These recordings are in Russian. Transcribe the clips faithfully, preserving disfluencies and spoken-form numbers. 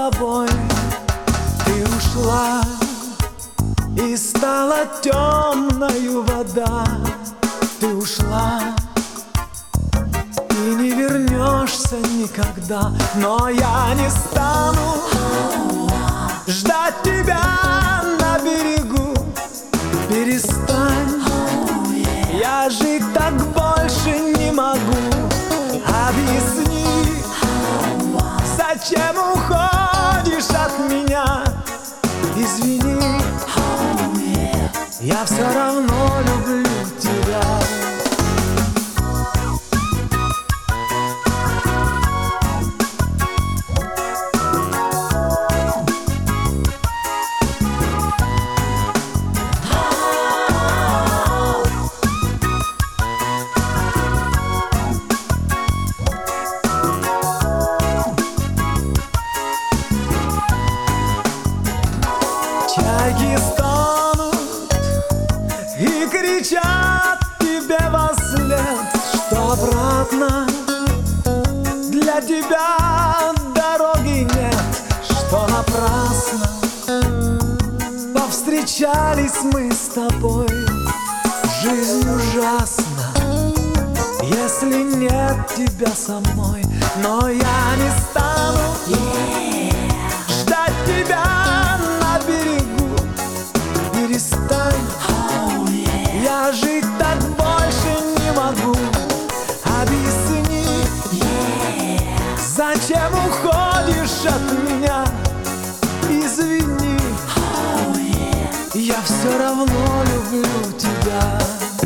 тобой. Ты ушла, и стала темною вода. Ты ушла, и не вернешься никогда. Но я не стану ждать тебя на берегу. Перестань, я жить так больше не могу. Объясни, зачем уходишь от меня? Извини, я все равно люблю тебя. Чайки стонут и кричат тебе вослед, что обратно для тебя дороги нет, что напрасно повстречались мы с тобой. Жизнь ужасна, если нет тебя со мной. Но я не стану ждать тебя на берегу. Перестань, я жить так больше не могу. Объясни, зачем уходишь от меня? Извини, я все равно люблю тебя.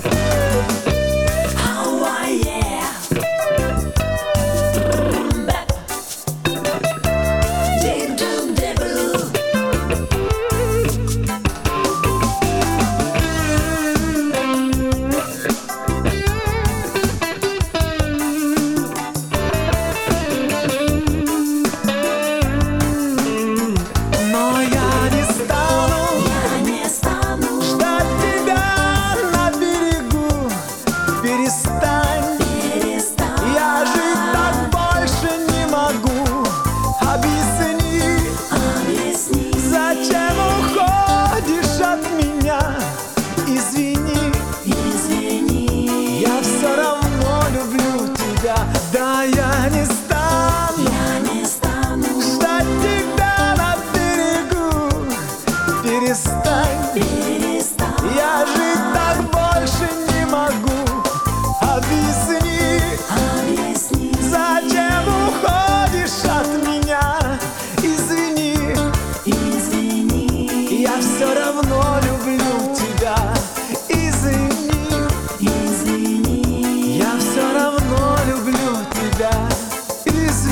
Перестань, перестань, я жить так больше не могу. Объясни, объясни, зачем уходишь от меня? Извини, извини, я все равно люблю тебя. Да, я не стану, я не стану ждать тебя на берегу. Перестань, перестань, я жить так больше не могу. Объясни, объясни, зачем уходишь от меня? Извини, извини, я все равно люблю тебя. Извини, извини, я все равно люблю тебя.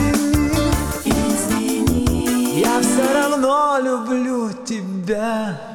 Извини, извини, я все равно люблю тебя.